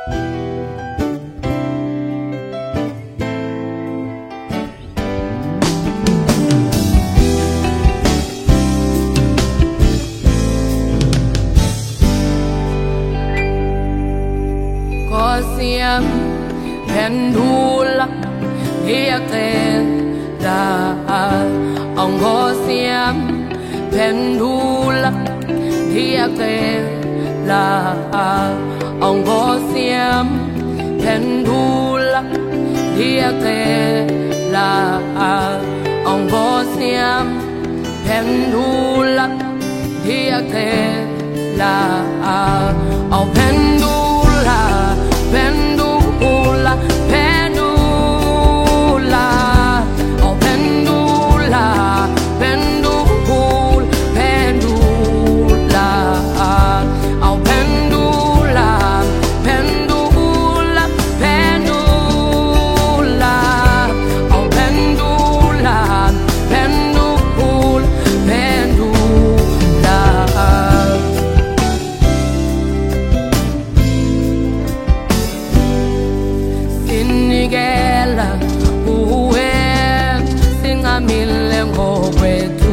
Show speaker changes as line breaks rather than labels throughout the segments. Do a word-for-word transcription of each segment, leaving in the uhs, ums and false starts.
Siam pendula diakela ongo siam pendula diakela ongo siam pendula diakela ongo siam pendula diakela o pendula pendula, pendula, oh pendula, pendul, pendula, oh pendula, pendula, pendula, oh pendula, pendul, pendula. Sinigela uwe singamile ngokwethu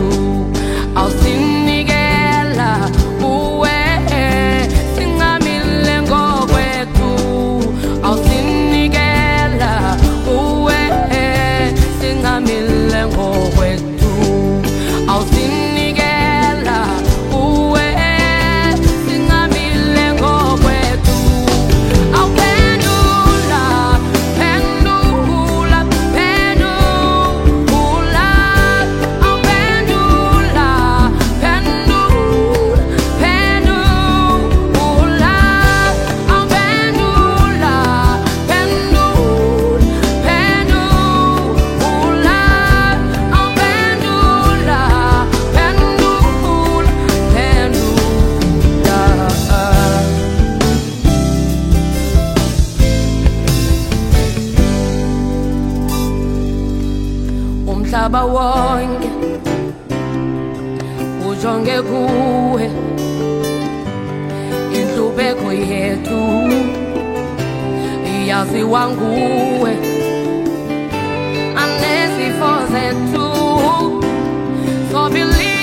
awusinigela uwe singamile ngokwethu awusinigela uwe singamile ngokwethu awusinigela uwe singamile ngokwethu awuphendula pendula pendula awuphendula pendula pendula awuphendula pendula pendula awuphendula pendula pendula. Umhlaba wonke ujonge kuwe, inhlupeko yethu yaziwa nguwe, anezifo zethu so believe